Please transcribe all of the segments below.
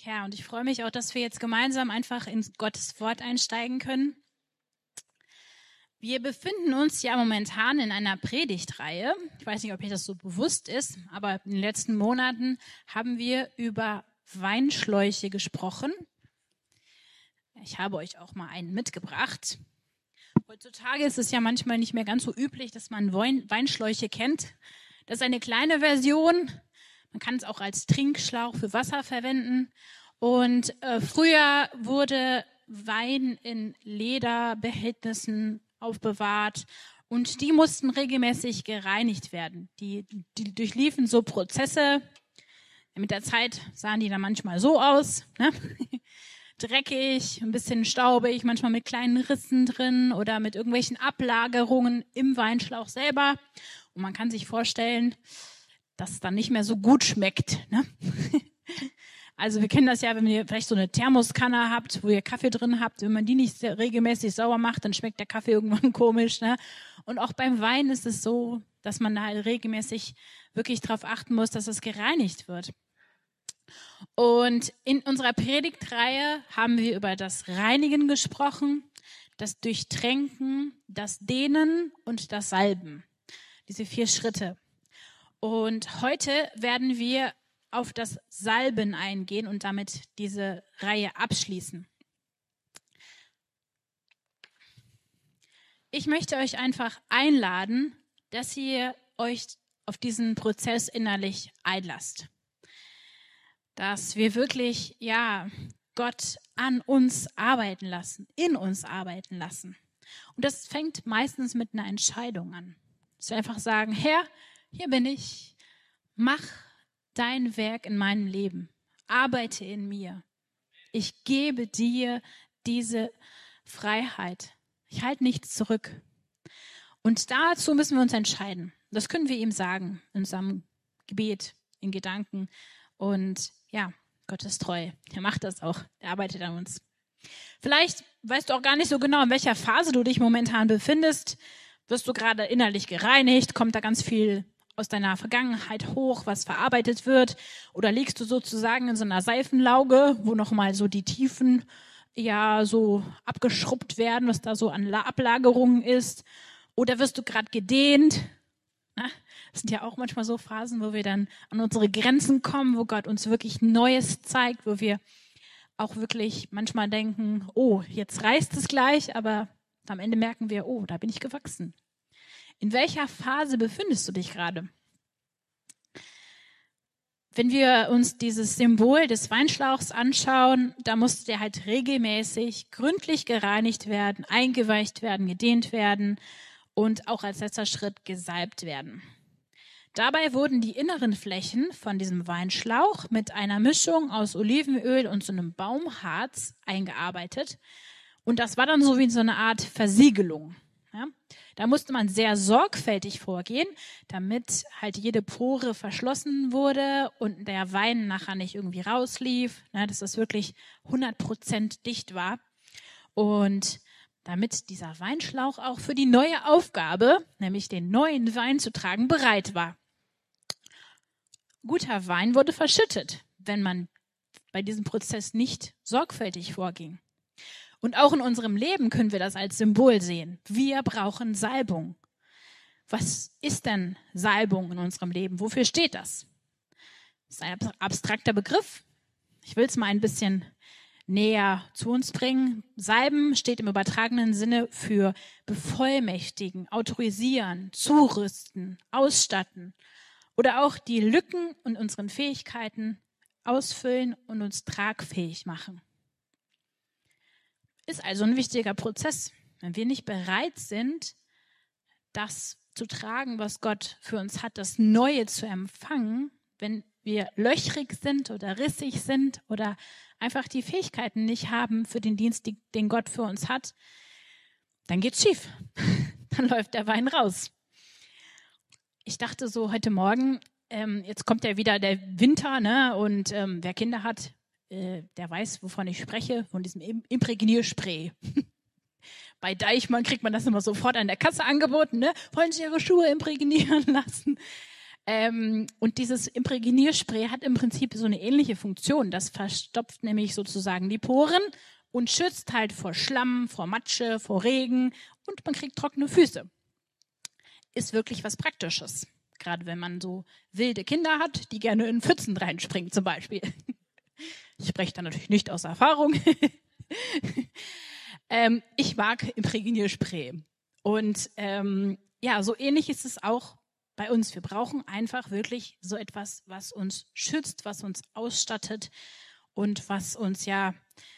Ja, und ich freue mich auch, dass wir jetzt gemeinsam einfach in Gottes Wort einsteigen können. Wir befinden uns ja momentan in einer Predigtreihe. Ich weiß nicht, ob euch das so bewusst ist, aber in den letzten Monaten haben wir über Weinschläuche gesprochen. Ich habe euch auch mal einen mitgebracht. Heutzutage ist es ja manchmal nicht mehr ganz so üblich, dass man Weinschläuche kennt. Das ist eine kleine Version. Man kann es auch als Trinkschlauch für Wasser verwenden. Und früher wurde Wein in Lederbehältnissen aufbewahrt und die mussten regelmäßig gereinigt werden. Die durchliefen so Prozesse. Mit der Zeit sahen die dann manchmal so aus, ne? Dreckig, ein bisschen staubig, manchmal mit kleinen Rissen drin oder mit irgendwelchen Ablagerungen im Weinschlauch selber. Und man kann sich vorstellen, dass es dann nicht mehr so gut schmeckt, ne? Also wir kennen das ja, wenn ihr vielleicht so eine Thermoskanne habt, wo ihr Kaffee drin habt, wenn man die nicht regelmäßig sauber macht, dann schmeckt der Kaffee irgendwann komisch, ne? Und auch beim Wein ist es so, dass man da halt regelmäßig wirklich darauf achten muss, dass es gereinigt wird. Und in unserer Predigtreihe haben wir über das Reinigen gesprochen, das Durchtränken, das Dehnen und das Salben. Diese 4 Schritte. Und heute werden wir auf das Salben eingehen und damit diese Reihe abschließen. Ich möchte euch einfach einladen, dass ihr euch auf diesen Prozess innerlich einlasst. Dass wir wirklich, Gott an uns arbeiten lassen, in uns arbeiten lassen. Und das fängt meistens mit einer Entscheidung an. Dass wir einfach sagen, Herr, hier bin ich, mach dein Werk in meinem Leben, arbeite in mir. Ich gebe dir diese Freiheit. Ich halte nichts zurück. Und dazu müssen wir uns entscheiden. Das können wir ihm sagen, in unserem Gebet, in Gedanken. Und ja, Gott ist treu. Er macht das auch. Er arbeitet an uns. Vielleicht weißt du auch gar nicht so genau, in welcher Phase du dich momentan befindest. Wirst du gerade innerlich gereinigt? Kommt da ganz viel aus deiner Vergangenheit hoch, was verarbeitet wird? Oder liegst du sozusagen in so einer Seifenlauge, wo nochmal so die Tiefen so abgeschrubbt werden, was da so an Ablagerungen ist? Oder wirst du gerade gedehnt? Das sind ja auch manchmal so Phasen, wo wir dann an unsere Grenzen kommen, wo Gott uns wirklich Neues zeigt, wo wir auch wirklich manchmal denken, oh, jetzt reißt es gleich, aber am Ende merken wir, oh, da bin ich gewachsen. In welcher Phase befindest du dich gerade? Wenn wir uns dieses Symbol des Weinschlauchs anschauen, da muss der halt regelmäßig gründlich gereinigt werden, eingeweicht werden, gedehnt werden und auch als letzter Schritt gesalbt werden. Dabei wurden die inneren Flächen von diesem Weinschlauch mit einer Mischung aus Olivenöl und so einem Baumharz eingearbeitet. Und das war dann so wie so eine Art Versiegelung. Ja? Da musste man sehr sorgfältig vorgehen, damit halt jede Pore verschlossen wurde und der Wein nachher nicht irgendwie rauslief, dass das wirklich 100% dicht war. Und damit dieser Weinschlauch auch für die neue Aufgabe, nämlich den neuen Wein zu tragen, bereit war. Guter Wein wurde verschüttet, wenn man bei diesem Prozess nicht sorgfältig vorging. Und auch in unserem Leben können wir das als Symbol sehen. Wir brauchen Salbung. Was ist denn Salbung in unserem Leben? Wofür steht das? Das ist ein abstrakter Begriff. Ich will es mal ein bisschen näher zu uns bringen. Salben steht im übertragenen Sinne für bevollmächtigen, autorisieren, zurüsten, ausstatten oder auch die Lücken in unseren Fähigkeiten ausfüllen und uns tragfähig machen. Ist also ein wichtiger Prozess. Wenn wir nicht bereit sind, das zu tragen, was Gott für uns hat, das Neue zu empfangen, wenn wir löchrig sind oder rissig sind oder einfach die Fähigkeiten nicht haben für den Dienst, den Gott für uns hat, dann geht's schief. Dann läuft der Wein raus. Ich dachte so heute Morgen, jetzt kommt ja wieder der Winter, ne? Und wer Kinder hat, der weiß, wovon ich spreche, von diesem Imprägnierspray. Bei Deichmann kriegt man das immer sofort an der Kasse angeboten, ne? Wollen Sie Ihre Schuhe imprägnieren lassen? Und dieses Imprägnierspray hat im Prinzip so eine ähnliche Funktion. Das verstopft nämlich sozusagen die Poren und schützt halt vor Schlamm, vor Matsche, vor Regen und man kriegt trockene Füße. Ist wirklich was Praktisches. Gerade wenn man so wilde Kinder hat, die gerne in Pfützen reinspringen zum Beispiel. Ich spreche da natürlich nicht aus Erfahrung. Ich mag Imprägnierspray. Und ja, so ähnlich ist es auch bei uns. Wir brauchen einfach wirklich so etwas, was uns schützt, was uns ausstattet und was uns ja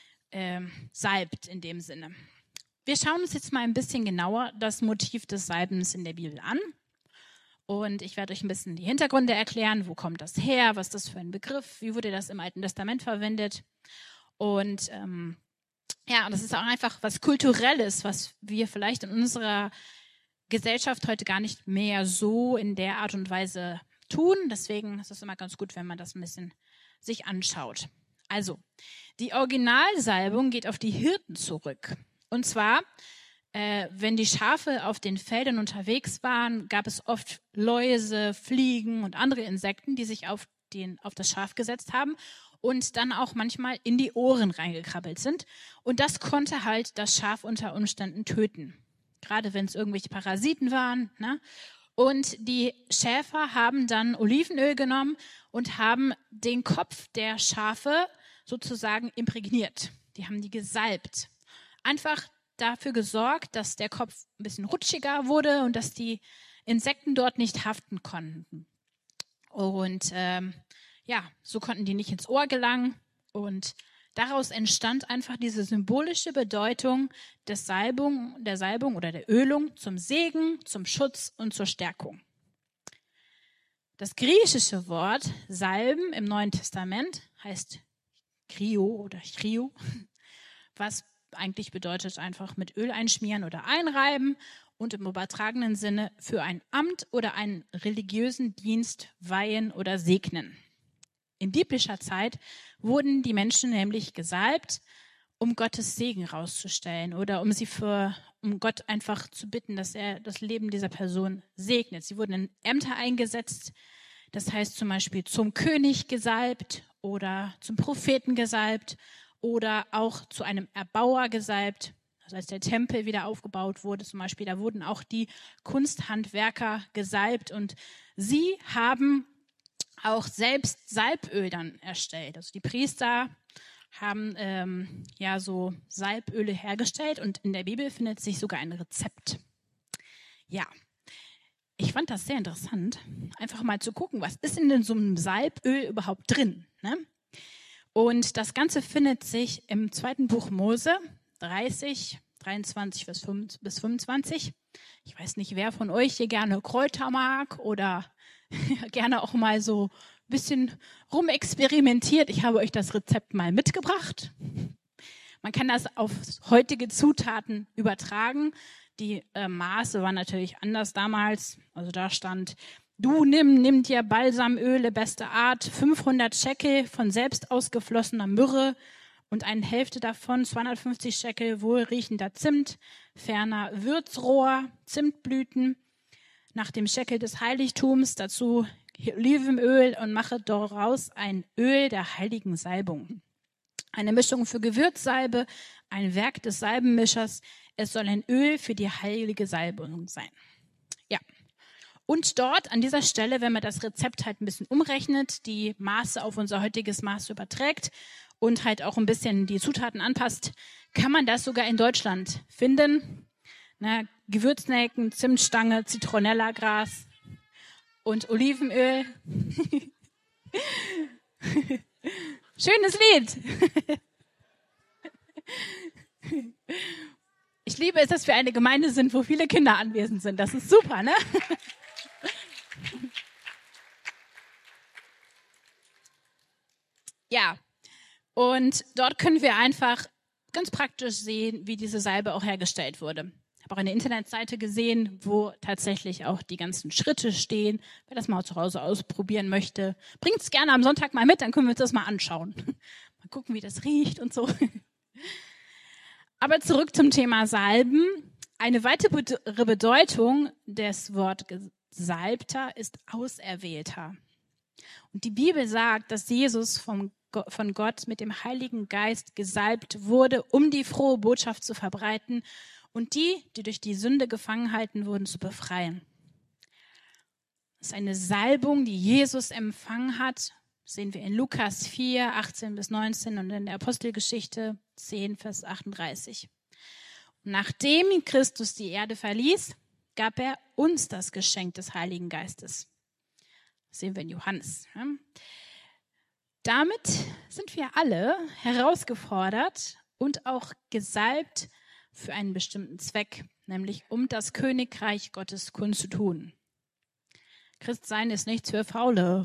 salbt in dem Sinne. Wir schauen uns jetzt mal ein bisschen genauer das Motiv des Salbens in der Bibel an. Und ich werde euch ein bisschen die Hintergründe erklären. Wo kommt das her? Was ist das für ein Begriff? Wie wurde das im Alten Testament verwendet? Und ja, das ist auch einfach was Kulturelles, was wir vielleicht in unserer Gesellschaft heute gar nicht mehr so in der Art und Weise tun. Deswegen ist es immer ganz gut, wenn man das ein bisschen sich anschaut. Also, die Originalsalbung geht auf die Hirten zurück. Und zwar, wenn die Schafe auf den Feldern unterwegs waren, gab es oft Läuse, Fliegen und andere Insekten, die sich auf das Schaf gesetzt haben und dann auch manchmal in die Ohren reingekrabbelt sind. Und das konnte halt das Schaf unter Umständen töten. Gerade wenn es irgendwelche Parasiten waren. Ne? Und die Schäfer haben dann Olivenöl genommen und haben den Kopf der Schafe sozusagen imprägniert. Die haben die gesalbt. Einfach dafür gesorgt, dass der Kopf ein bisschen rutschiger wurde und dass die Insekten dort nicht haften konnten. Und ja, so konnten die nicht ins Ohr gelangen. Und daraus entstand einfach diese symbolische Bedeutung der Salbung oder der Ölung zum Segen, zum Schutz und zur Stärkung. Das griechische Wort Salben im Neuen Testament heißt Chrio oder Chrio, was eigentlich bedeutet einfach mit Öl einschmieren oder einreiben und im übertragenen Sinne für ein Amt oder einen religiösen Dienst weihen oder segnen. In biblischer Zeit wurden die Menschen nämlich gesalbt, um Gottes Segen rauszustellen oder um Gott einfach zu bitten, dass er das Leben dieser Person segnet. Sie wurden in Ämter eingesetzt, das heißt zum Beispiel zum König gesalbt oder zum Propheten gesalbt oder auch zu einem Erbauer gesalbt. Also als der Tempel wieder aufgebaut wurde zum Beispiel, da wurden auch die Kunsthandwerker gesalbt und sie haben auch selbst Salböl dann erstellt. Also die Priester haben ja so Salböle hergestellt und in der Bibel findet sich sogar ein Rezept. Ja, ich fand das sehr interessant, einfach mal zu gucken, was ist in so einem Salböl überhaupt drin, ne? Und das Ganze findet sich im 2. Buch Mose 30, 23 bis 25. Ich weiß nicht, wer von euch hier gerne Kräuter mag oder gerne auch mal so ein bisschen rumexperimentiert. Ich habe euch das Rezept mal mitgebracht. Man kann das auf heutige Zutaten übertragen. Die Maße waren natürlich anders damals. Also da stand, du nimm dir Balsamöle beste Art, 500 Shekel von selbst ausgeflossener Myrrhe und eine Hälfte davon 250 Shekel wohlriechender Zimt, ferner Würzrohr, Zimtblüten, nach dem Shekel des Heiligtums, dazu Olivenöl und mache daraus ein Öl der heiligen Salbung. Eine Mischung für Gewürzsalbe, ein Werk des Salbenmischers. Es soll ein Öl für die heilige Salbung sein. Ja. Und dort an dieser Stelle, wenn man das Rezept halt ein bisschen umrechnet, die Maße auf unser heutiges Maß überträgt und halt auch ein bisschen die Zutaten anpasst, kann man das sogar in Deutschland finden. Na, Gewürznelken, Zimtstange, Zitronellagras und Olivenöl. Schönes Lied. Ich liebe es, dass wir eine Gemeinde sind, wo viele Kinder anwesend sind. Das ist super, ne? Ja, und dort können wir einfach ganz praktisch sehen, wie diese Salbe auch hergestellt wurde. Ich habe auch eine Internetseite gesehen, wo tatsächlich auch die ganzen Schritte stehen. Wer das mal zu Hause ausprobieren möchte, bringt es gerne am Sonntag mal mit, dann können wir uns das mal anschauen. Mal gucken, wie das riecht und so. Aber zurück zum Thema Salben. Eine weitere Bedeutung des Wortes Gesalbter ist Auserwählter. Und die Bibel sagt, dass Jesus von Gott mit dem Heiligen Geist gesalbt wurde, um die frohe Botschaft zu verbreiten und die durch die Sünde gefangen halten wurden, zu befreien. Das ist eine Salbung, die Jesus empfangen hat. Das sehen wir in Lukas 4, 18 bis 19 und in der Apostelgeschichte 10, Vers 38. Und nachdem Christus die Erde verließ, gab er uns das Geschenk des Heiligen Geistes. Das sehen wir in Johannes. Damit sind wir alle herausgefordert und auch gesalbt für einen bestimmten Zweck, nämlich um das Königreich Gottes kundzutun. Christsein ist nichts für Faule.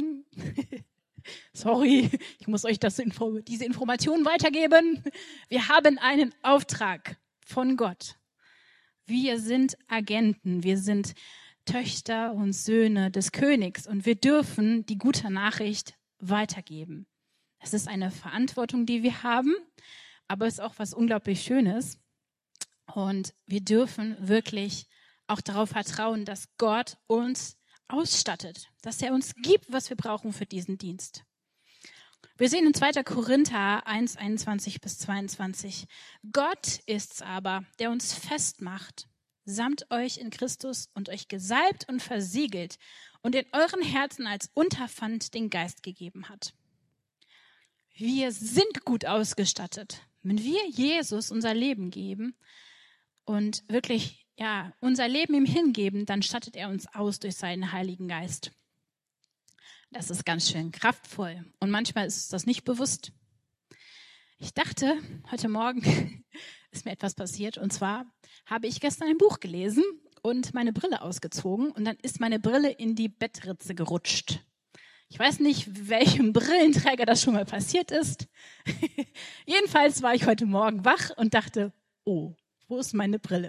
Sorry, ich muss euch diese Information weitergeben. Wir haben einen Auftrag von Gott. Wir sind Agenten, wir sind Töchter und Söhne des Königs und wir dürfen die gute Nachricht weitergeben. Es ist eine Verantwortung, die wir haben, aber es ist auch was unglaublich Schönes. Und wir dürfen wirklich auch darauf vertrauen, dass Gott uns ausstattet, dass er uns gibt, was wir brauchen für diesen Dienst. Wir sehen in 2. Korinther 1, 21 bis 22. Gott ist's aber, der uns festmacht, samt euch in Christus und euch gesalbt und versiegelt und in euren Herzen als Unterpfand den Geist gegeben hat. Wir sind gut ausgestattet. Wenn wir Jesus unser Leben geben und wirklich unser Leben ihm hingeben, dann stattet er uns aus durch seinen Heiligen Geist. Das ist ganz schön kraftvoll und manchmal ist uns das nicht bewusst. Ich dachte, heute Morgen ist mir etwas passiert und zwar habe ich gestern ein Buch gelesen und meine Brille ausgezogen und dann ist meine Brille in die Bettritze gerutscht. Ich weiß nicht, welchem Brillenträger das schon mal passiert ist. Jedenfalls war ich heute Morgen wach und dachte, oh, wo ist meine Brille?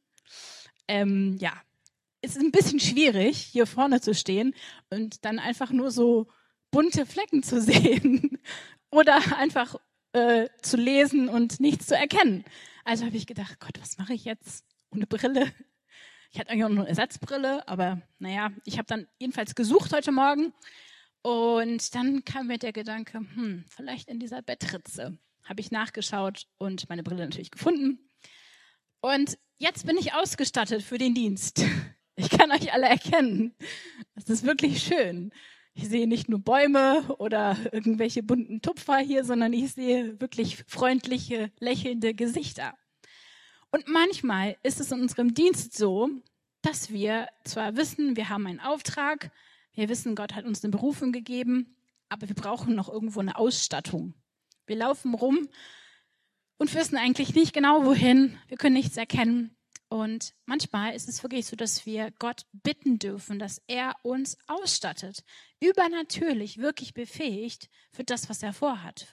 Es ist ein bisschen schwierig, hier vorne zu stehen und dann einfach nur so bunte Flecken zu sehen oder einfach zu lesen und nichts zu erkennen. Also habe ich gedacht, Gott, was mache ich jetzt ohne Brille? Ich hatte eigentlich auch noch eine Ersatzbrille, aber ich habe dann jedenfalls gesucht heute Morgen und dann kam mir der Gedanke, vielleicht in dieser Bettritze. Habe ich nachgeschaut und meine Brille natürlich gefunden. Und jetzt bin ich ausgestattet für den Dienst. Ich kann euch alle erkennen. Das ist wirklich schön. Ich sehe nicht nur Bäume oder irgendwelche bunten Tupfer hier, sondern ich sehe wirklich freundliche, lächelnde Gesichter. Und manchmal ist es in unserem Dienst so, dass wir zwar wissen, wir haben einen Auftrag, wir wissen, Gott hat uns eine Berufung gegeben, aber wir brauchen noch irgendwo eine Ausstattung. Wir laufen rum und wissen eigentlich nicht genau, wohin. Wir können nichts erkennen. Und manchmal ist es wirklich so, dass wir Gott bitten dürfen, dass er uns ausstattet, übernatürlich, wirklich befähigt für das, was er vorhat.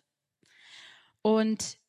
Und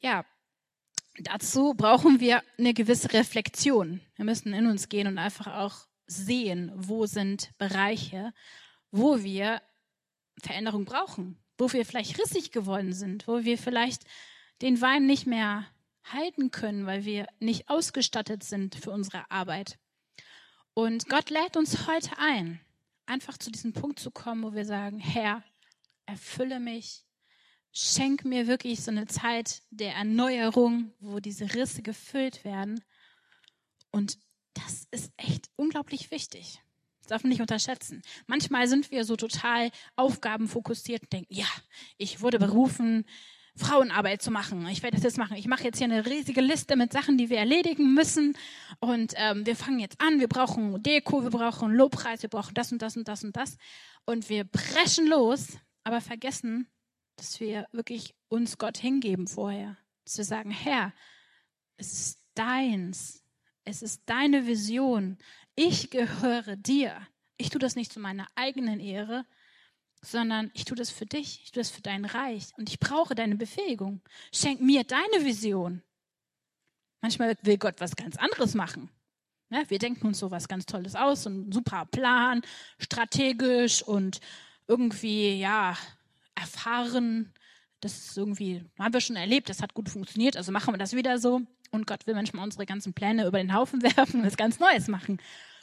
dazu brauchen wir eine gewisse Reflexion. Wir müssen in uns gehen und einfach auch sehen, wo sind Bereiche, wo wir Veränderung brauchen, wo wir vielleicht rissig geworden sind, wo wir vielleicht den Wein nicht mehr halten können, weil wir nicht ausgestattet sind für unsere Arbeit. Und Gott lädt uns heute ein, einfach zu diesem Punkt zu kommen, wo wir sagen, Herr, erfülle mich, schenk mir wirklich so eine Zeit der Erneuerung, wo diese Risse gefüllt werden. Und das ist echt unglaublich wichtig. Das darf man nicht unterschätzen. Manchmal sind wir so total aufgabenfokussiert und denken, ich wurde berufen, Frauenarbeit zu machen. Ich werde das jetzt machen. Ich mache jetzt hier eine riesige Liste mit Sachen, die wir erledigen müssen. Und wir fangen jetzt an. Wir brauchen Deko, wir brauchen Lobpreis, wir brauchen das und das und das und das. Und wir preschen los, aber vergessen, dass wir wirklich uns Gott hingeben vorher. Dass wir sagen, Herr, es ist deins. Es ist deine Vision. Ich gehöre dir. Ich tue das nicht zu meiner eigenen Ehre, sondern ich tue das für dich, ich tue das für dein Reich und ich brauche deine Befähigung. Schenk mir deine Vision. Manchmal will Gott was ganz anderes machen. Ja, wir denken uns so was ganz Tolles aus, so ein super Plan, strategisch und irgendwie, erfahren. Das ist irgendwie, haben wir schon erlebt, das hat gut funktioniert, also machen wir das wieder so. Und Gott will manchmal unsere ganzen Pläne über den Haufen werfen und was ganz Neues machen.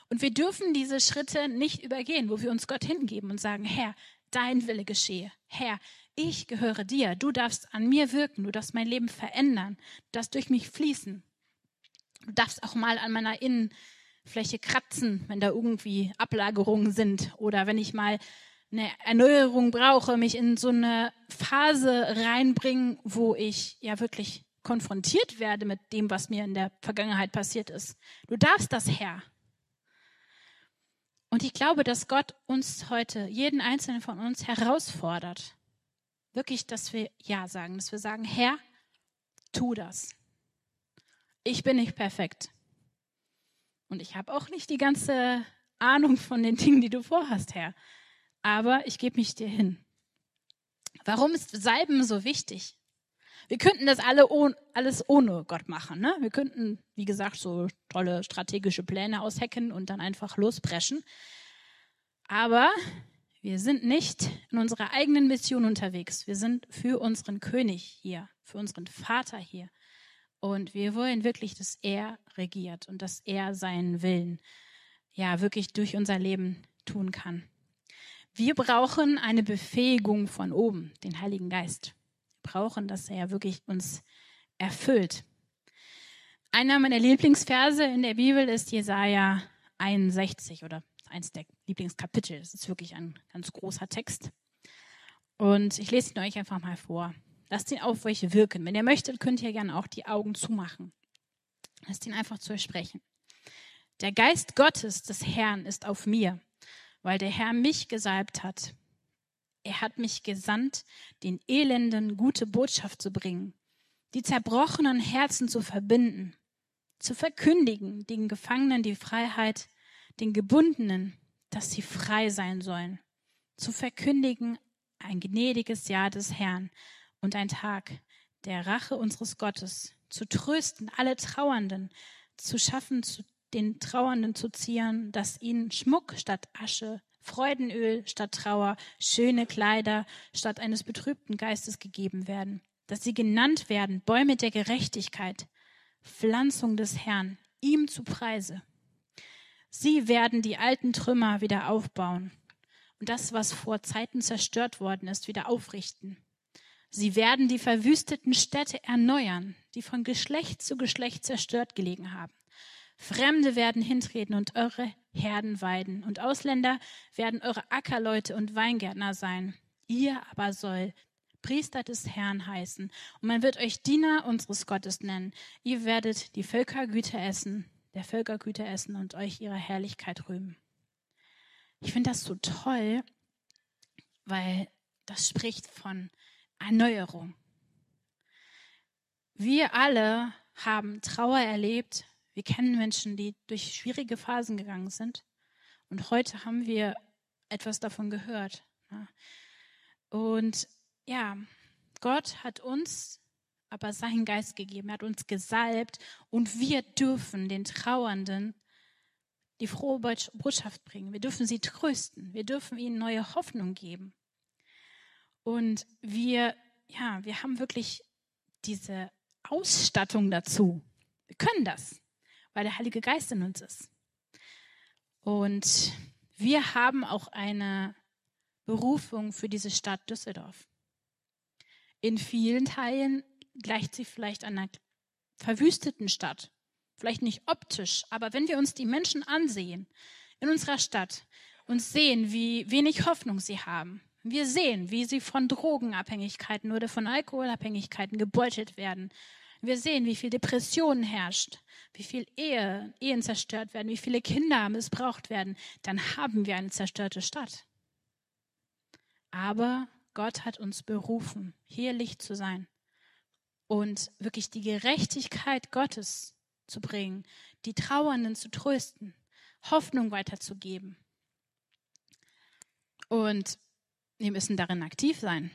Und wir dürfen diese Schritte nicht übergehen, wo wir uns Gott hingeben und sagen, Herr, dein Wille geschehe. Herr, ich gehöre dir. Du darfst an mir wirken. Du darfst mein Leben verändern. Du darfst durch mich fließen. Du darfst auch mal an meiner Innenfläche kratzen, wenn da irgendwie Ablagerungen sind. Oder wenn ich mal eine Erneuerung brauche, mich in so eine Phase reinbringen, wo ich ja wirklich konfrontiert werde mit dem, was mir in der Vergangenheit passiert ist. Du darfst das, Herr. Und ich glaube, dass Gott uns heute, jeden Einzelnen von uns herausfordert. Wirklich, dass wir Ja sagen, dass wir sagen, Herr, tu das. Ich bin nicht perfekt. Und ich habe auch nicht die ganze Ahnung von den Dingen, die du vorhast, Herr. Aber ich gebe mich dir hin. Warum ist Salben so wichtig? Wir könnten das alles ohne Gott machen. Ne? Wir könnten, wie gesagt, so tolle strategische Pläne aushacken und dann einfach lospreschen. Aber wir sind nicht in unserer eigenen Mission unterwegs. Wir sind für unseren König hier, für unseren Vater hier. Und wir wollen wirklich, dass er regiert und dass er seinen Willen ja wirklich durch unser Leben tun kann. Wir brauchen eine Befähigung von oben, den Heiligen Geist. Wir brauchen, dass er wirklich uns erfüllt. Einer meiner Lieblingsverse in der Bibel ist Jesaja 61 oder eins der Lieblingskapitel. Das ist wirklich ein ganz großer Text. Und ich lese ihn euch einfach mal vor. Lasst ihn auf euch wirken. Wenn ihr möchtet, könnt ihr gerne auch die Augen zumachen. Lasst ihn einfach zu euch sprechen. Der Geist Gottes des Herrn ist auf mir, weil der Herr mich gesalbt hat. Er hat mich gesandt, den Elenden gute Botschaft zu bringen, die zerbrochenen Herzen zu verbinden, zu verkündigen, den Gefangenen die Freiheit, den Gebundenen, dass sie frei sein sollen, zu verkündigen ein gnädiges Jahr des Herrn und ein Tag der Rache unseres Gottes, zu trösten alle Trauernden, zu schaffen, den Trauernden zu zieren, dass ihnen Schmuck statt Asche, Freudenöl statt Trauer, schöne Kleider statt eines betrübten Geistes gegeben werden, dass sie genannt werden Bäume der Gerechtigkeit, Pflanzung des Herrn, ihm zu Preise. Sie werden die alten Trümmer wieder aufbauen und das, was vor Zeiten zerstört worden ist, wieder aufrichten. Sie werden die verwüsteten Städte erneuern, die von Geschlecht zu Geschlecht zerstört gelegen haben. Fremde werden hintreten und eure Herden weiden, und Ausländer werden eure Ackerleute und Weingärtner sein. Ihr aber soll Priester des Herrn heißen, und man wird euch Diener unseres Gottes nennen. Ihr werdet die Völkergüter essen, der Völkergüter essen und euch ihrer Herrlichkeit rühmen. Ich finde das so toll, weil das spricht von Erneuerung. Wir alle haben Trauer erlebt. Wir kennen Menschen, die durch schwierige Phasen gegangen sind. Und heute haben wir etwas davon gehört. Und ja, Gott hat uns aber seinen Geist gegeben. Er hat uns gesalbt. Und wir dürfen den Trauernden die frohe Botschaft bringen. Wir dürfen sie trösten. Wir dürfen ihnen neue Hoffnung geben. Und wir haben wirklich diese Ausstattung dazu. Wir können das, weil der Heilige Geist in uns ist. Und wir haben auch eine Berufung für diese Stadt Düsseldorf. In vielen Teilen gleicht sie vielleicht einer verwüsteten Stadt. Vielleicht nicht optisch, aber wenn wir uns die Menschen ansehen in unserer Stadt und sehen, wie wenig Hoffnung sie haben, wir sehen, wie sie von Drogenabhängigkeiten oder von Alkoholabhängigkeiten gebeutelt werden. Wir sehen, wie viel Depressionen herrscht, wie viel Ehen zerstört werden, wie viele Kinder missbraucht werden. Dann haben wir eine zerstörte Stadt. Aber Gott hat uns berufen, hier Licht zu sein und wirklich die Gerechtigkeit Gottes zu bringen, die Trauernden zu trösten, Hoffnung weiterzugeben. Und wir müssen darin aktiv sein.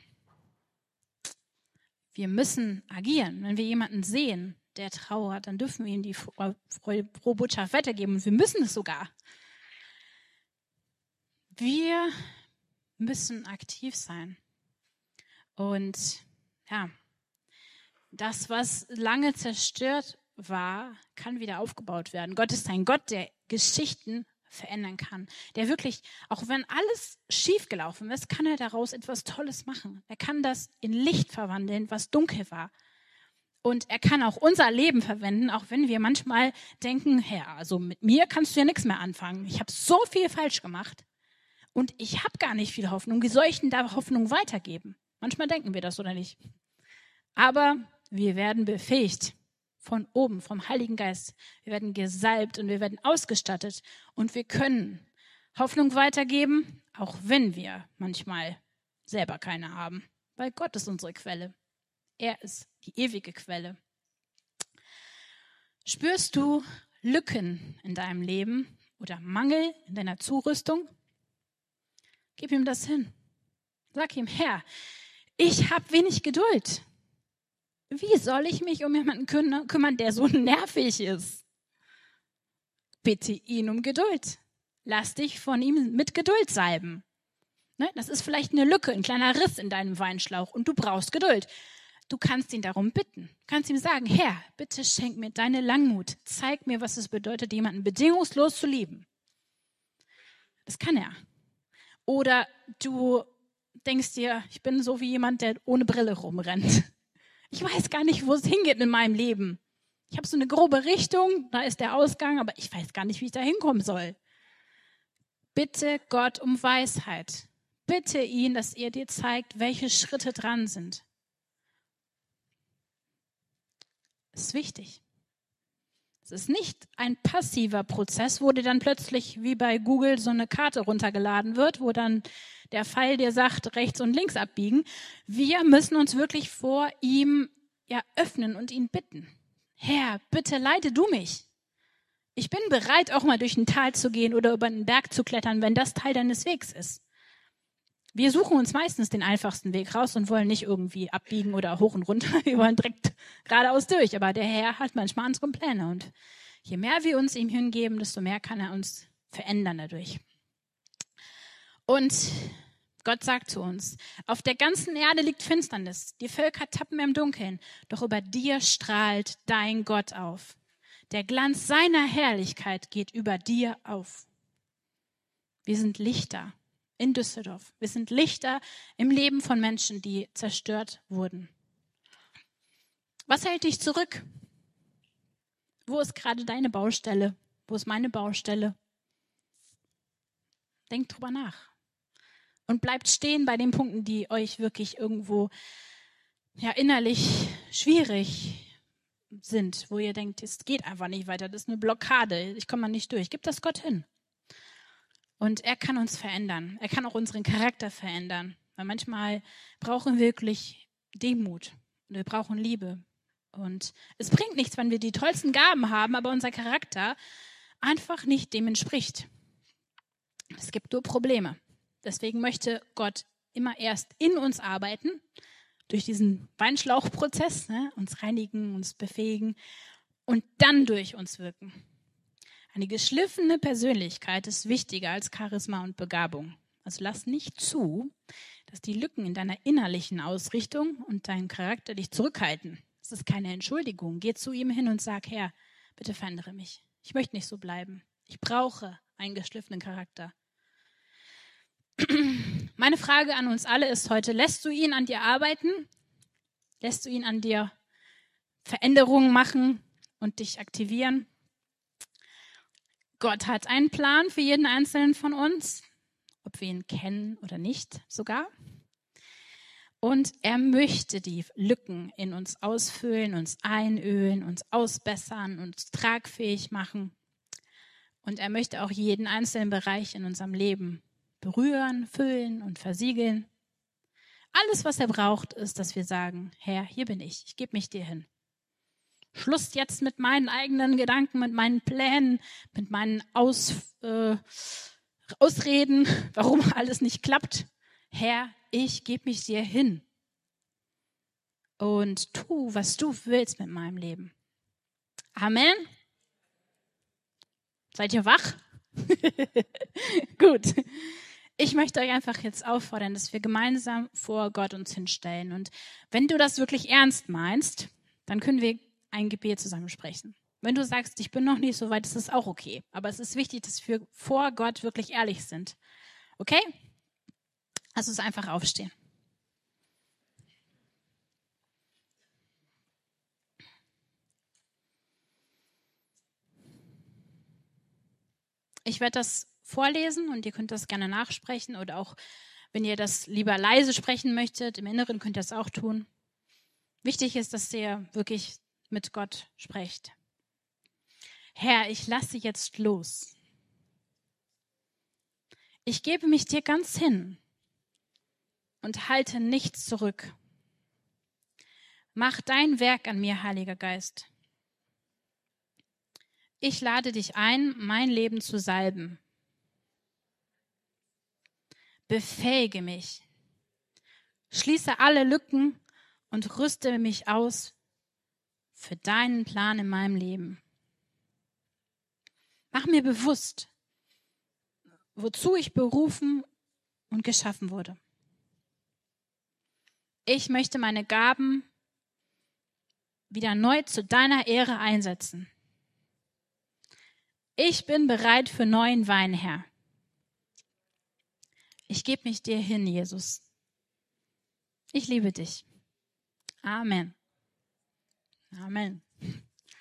Wir müssen agieren. Wenn wir jemanden sehen, der trauert, dann dürfen wir ihm die frohe Botschaft weitergeben. Und wir müssen es sogar. Wir müssen aktiv sein. Und ja, das, was lange zerstört war, kann wieder aufgebaut werden. Gott ist ein Gott, der Geschichten verändern kann. Der wirklich, auch wenn alles schiefgelaufen ist, kann er daraus etwas Tolles machen. Er kann das in Licht verwandeln, was dunkel war. Und er kann auch unser Leben verwenden, auch wenn wir manchmal denken, Herr, also mit mir kannst du ja nichts mehr anfangen. Ich habe so viel falsch gemacht und ich habe gar nicht viel Hoffnung. Wie soll ich denn da Hoffnung weitergeben? Manchmal denken wir das oder nicht. Aber wir werden befähigt von oben, vom Heiligen Geist. Wir werden gesalbt und wir werden ausgestattet und wir können Hoffnung weitergeben, auch wenn wir manchmal selber keine haben, weil Gott ist unsere Quelle. Er ist die ewige Quelle. Spürst du Lücken in deinem Leben oder Mangel in deiner Zurüstung? Gib ihm das hin. Sag ihm, Herr, ich habe wenig Geduld. Wie soll ich mich um jemanden kümmern, der so nervig ist? Bitte ihn um Geduld. Lass dich von ihm mit Geduld salben. Ne? Das ist vielleicht eine Lücke, ein kleiner Riss in deinem Weinschlauch und du brauchst Geduld. Du kannst ihn darum bitten. Du kannst ihm sagen, Herr, bitte schenk mir deine Langmut. Zeig mir, was es bedeutet, jemanden bedingungslos zu lieben. Das kann er. Oder du denkst dir, ich bin so wie jemand, der ohne Brille rumrennt. Ich weiß gar nicht, wo es hingeht in meinem Leben. Ich habe so eine grobe Richtung, da ist der Ausgang, aber ich weiß gar nicht, wie ich da hinkommen soll. Bitte Gott um Weisheit. Bitte ihn, dass er dir zeigt, welche Schritte dran sind. Das ist wichtig. Es ist nicht ein passiver Prozess, wo dir dann plötzlich wie bei Google so eine Karte runtergeladen wird, wo dann der Pfeil dir sagt, rechts und links abbiegen. Wir müssen uns wirklich vor ihm öffnen und ihn bitten. Herr, bitte leite du mich. Ich bin bereit, auch mal durch ein Tal zu gehen oder über einen Berg zu klettern, wenn das Teil deines Wegs ist. Wir suchen uns meistens den einfachsten Weg raus und wollen nicht irgendwie abbiegen oder hoch und runter. Wir wollen direkt geradeaus durch. Aber der Herr hat manchmal andere Pläne. Und je mehr wir uns ihm hingeben, desto mehr kann er uns verändern dadurch. Und Gott sagt zu uns, auf der ganzen Erde liegt Finsternis. Die Völker tappen im Dunkeln. Doch über dir strahlt dein Gott auf. Der Glanz seiner Herrlichkeit geht über dir auf. Wir sind Lichter in Düsseldorf. Wir sind Lichter im Leben von Menschen, die zerstört wurden. Was hält dich zurück? Wo ist gerade deine Baustelle? Wo ist meine Baustelle? Denkt drüber nach. Und bleibt stehen bei den Punkten, die euch wirklich irgendwo innerlich schwierig sind, wo ihr denkt, es geht einfach nicht weiter, das ist eine Blockade, ich komme mal nicht durch. Gib das Gott hin. Und er kann uns verändern. Er kann auch unseren Charakter verändern. Weil manchmal brauchen wir wirklich Demut. Und wir brauchen Liebe. Und es bringt nichts, wenn wir die tollsten Gaben haben, aber unser Charakter einfach nicht dem entspricht. Es gibt nur Probleme. Deswegen möchte Gott immer erst in uns arbeiten, durch diesen Weinschlauchprozess, uns reinigen, uns befähigen und dann durch uns wirken. Eine geschliffene Persönlichkeit ist wichtiger als Charisma und Begabung. Also lass nicht zu, dass die Lücken in deiner innerlichen Ausrichtung und deinem Charakter dich zurückhalten. Das ist keine Entschuldigung. Geh zu ihm hin und sag, Herr, bitte verändere mich. Ich möchte nicht so bleiben. Ich brauche einen geschliffenen Charakter. Meine Frage an uns alle ist heute, lässt du ihn an dir arbeiten? Lässt du ihn an dir Veränderungen machen und dich aktivieren? Gott hat einen Plan für jeden Einzelnen von uns, ob wir ihn kennen oder nicht sogar. Und er möchte die Lücken in uns ausfüllen, uns einölen, uns ausbessern, uns tragfähig machen. Und er möchte auch jeden einzelnen Bereich in unserem Leben berühren, füllen und versiegeln. Alles, was er braucht, ist, dass wir sagen, Herr, hier bin ich gebe mich dir hin. Schluss jetzt mit meinen eigenen Gedanken, mit meinen Plänen, mit meinen Ausreden, warum alles nicht klappt. Herr, ich gebe mich dir hin und tu, was du willst mit meinem Leben. Amen. Seid ihr wach? Gut. Ich möchte euch einfach jetzt auffordern, dass wir gemeinsam vor Gott uns hinstellen. Und wenn du das wirklich ernst meinst, dann können wir ein Gebet zusammen sprechen. Wenn du sagst, ich bin noch nicht so weit, ist das auch okay. Aber es ist wichtig, dass wir vor Gott wirklich ehrlich sind. Okay? Lass uns einfach aufstehen. Ich werde das vorlesen und ihr könnt das gerne nachsprechen oder auch, wenn ihr das lieber leise sprechen möchtet, im Inneren könnt ihr das auch tun. Wichtig ist, dass ihr wirklich mit Gott sprecht. Herr, ich lasse jetzt los. Ich gebe mich dir ganz hin und halte nichts zurück. Mach dein Werk an mir, Heiliger Geist. Ich lade dich ein, mein Leben zu salben. Befähige mich. Schließe alle Lücken und rüste mich aus für deinen Plan in meinem Leben. Mach mir bewusst, wozu ich berufen und geschaffen wurde. Ich möchte meine Gaben wieder neu zu deiner Ehre einsetzen. Ich bin bereit für neuen Wein, Herr. Ich gebe mich dir hin, Jesus. Ich liebe dich. Amen. Amen.